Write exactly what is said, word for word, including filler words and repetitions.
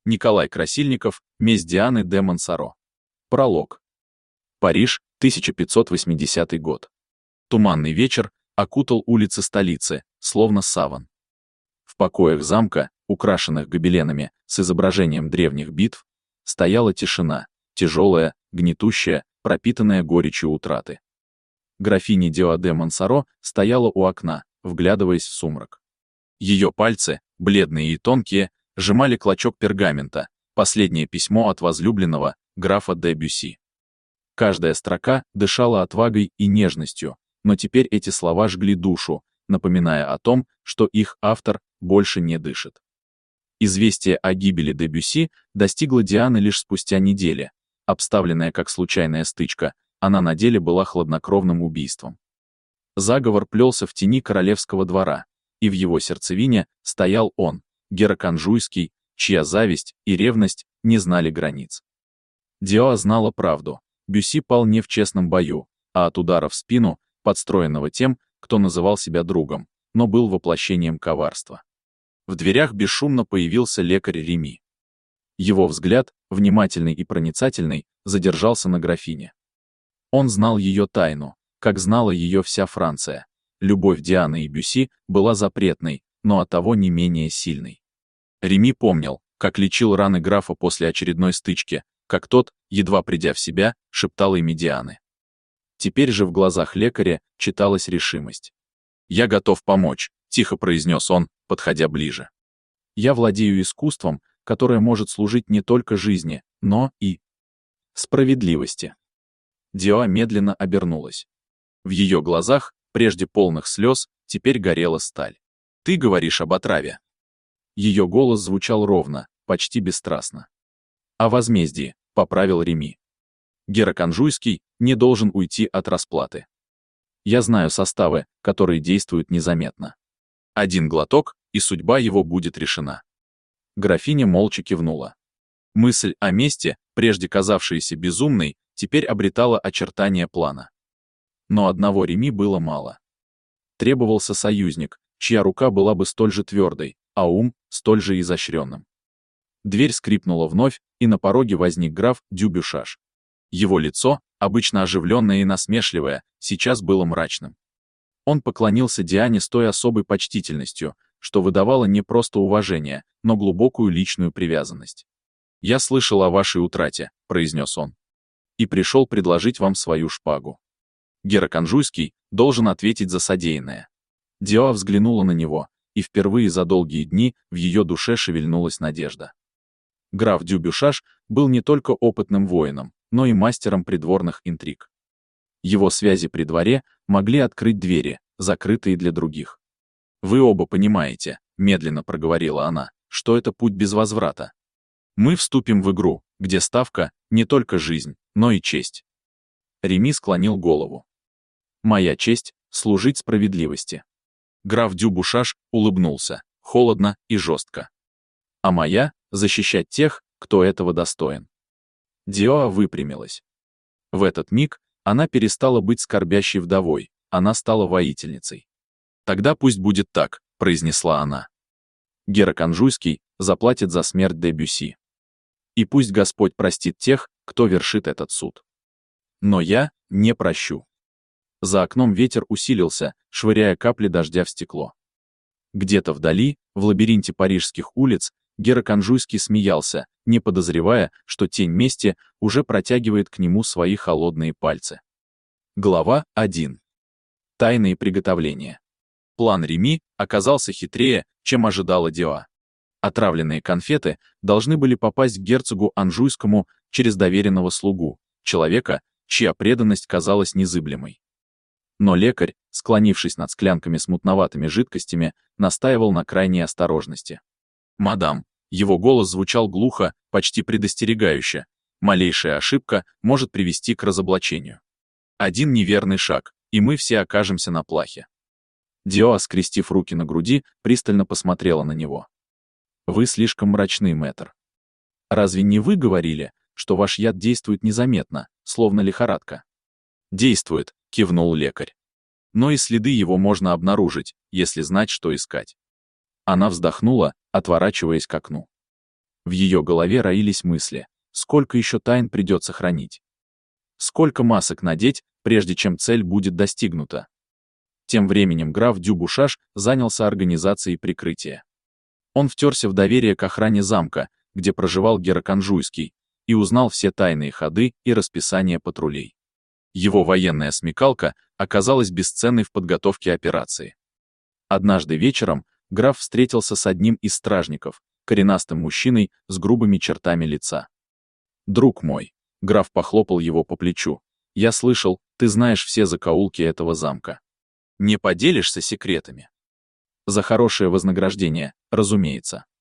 Николай Красильников, «Месть Дианы де Монсоро». Пролог. Париж, тысяча пятьсот восьмидесятый год. Туманный вечер окутал улицы столицы, словно саван. В покоях замка, украшенных гобеленами с изображением древних битв, стояла тишина, тяжелая, гнетущая, пропитанная горечью утраты. Графиня Дио де Монсоро стояла у окна, вглядываясь в сумрак. Ее пальцы, бледные и тонкие, сжимали клочок пергамента, последнее письмо от возлюбленного, графа де Бюсси. Каждая строка дышала отвагой и нежностью, но теперь эти слова жгли душу, напоминая о том, что их автор больше не дышит. Известие о гибели де Бюсси достигло Дианы лишь спустя недели. Обставленная как случайная стычка, она на деле была хладнокровным убийством. Заговор плелся в тени королевского двора, и в его сердцевине стоял он, Герак Анжуйский, чья зависть и ревность не знали границ. Дио знала правду. Бюсси пал не в честном бою, а от удара в спину, подстроенного тем, кто называл себя другом, но был воплощением коварства. В дверях бесшумно появился лекарь Реми. Его взгляд, внимательный и проницательный, задержался на графине. Он знал ее тайну, как знала ее вся Франция. Любовь Дианы и Бюсси была запретной, но оттого не менее сильной. Реми помнил, как лечил раны графа после очередной стычки, как тот, едва придя в себя, шептал имя Дианы. Теперь же в глазах лекаря читалась решимость. «Я готов помочь», — тихо произнес он, подходя ближе. «Я владею искусством, которое может служить не только жизни, но и справедливости». Дио медленно обернулась. В ее глазах, прежде полных слез, теперь горела сталь. «Ты говоришь об отраве». Ее голос звучал ровно, почти бесстрастно. «О возмездии», — поправил Реми. «Герак Анжуйский не должен уйти от расплаты. Я знаю составы, которые действуют незаметно. Один глоток, и судьба его будет решена». Графиня молча кивнула. Мысль о мести, прежде казавшаяся безумной, теперь обретала очертания плана. Но одного Реми было мало. Требовался союзник, чья рука была бы столь же твердой, а ум столь же изощренным. Дверь скрипнула вновь, и на пороге возник граф Дю Бюшаш. Его лицо, обычно оживленное и насмешливое, сейчас было мрачным. Он поклонился Диане с той особой почтительностью, что выдавало не просто уважение, но глубокую личную привязанность. «Я слышал о вашей утрате», — произнес он, — «и пришел предложить вам свою шпагу. Герак Анжуйский должен ответить за содеянное». Дио взглянула на него, и впервые за долгие дни в ее душе шевельнулась надежда. Граф Дю Бюшаш был не только опытным воином, но и мастером придворных интриг. Его связи при дворе могли открыть двери, закрытые для других. «Вы оба понимаете», — медленно проговорила она, — «что это путь без возврата. Мы вступим в игру, где ставка — не только жизнь, но и честь». Реми склонил голову. «Моя честь — служить справедливости». Граф Дю Бюшаш улыбнулся, холодно и жестко. «А моя — защищать тех, кто этого достоин». Дио выпрямилась. В этот миг она перестала быть скорбящей вдовой, она стала воительницей. «Тогда пусть будет так», — произнесла она. «Герак Анжуйский заплатит за смерть де Бюсси. И пусть Господь простит тех, кто вершит этот суд. Но я не прощу». За окном ветер усилился, швыряя капли дождя в стекло. Где-то вдали, в лабиринте парижских улиц, Герак Анжуйский смеялся, не подозревая, что тень мести уже протягивает к нему свои холодные пальцы. Глава первая. Тайные приготовления. План Реми оказался хитрее, чем ожидала Дио. Отравленные конфеты должны были попасть к герцогу Анжуйскому через доверенного слугу, человека, чья преданность казалась незыблемой. Но лекарь, склонившись над склянками с мутноватыми жидкостями, настаивал на крайней осторожности. «Мадам», его голос звучал глухо, почти предостерегающе, малейшая ошибка может привести к разоблачению. Один неверный шаг, и мы все окажемся на плахе. Дио, скрестив руки на груди, пристально посмотрела на него. «Вы слишком мрачны, мэтр. Разве не вы говорили, что ваш яд действует незаметно, словно лихорадка?» «Действует», — кивнул лекарь. «Но и следы его можно обнаружить, если знать, что искать». Она вздохнула, отворачиваясь к окну. В ее голове роились мысли, сколько еще тайн придется хранить. Сколько масок надеть, прежде чем цель будет достигнута. Тем временем граф Дюбушаш занялся организацией прикрытия. Он втерся в доверие к охране замка, где проживал Гераканжуйский, и узнал все тайные ходы и расписание патрулей. Его военная смекалка оказалась бесценной в подготовке операции. Однажды вечером граф встретился с одним из стражников, коренастым мужчиной с грубыми чертами лица. «Друг мой», — граф похлопал его по плечу, — «я слышал, ты знаешь все закоулки этого замка. Не поделишься секретами?» «За хорошее вознаграждение, разумеется».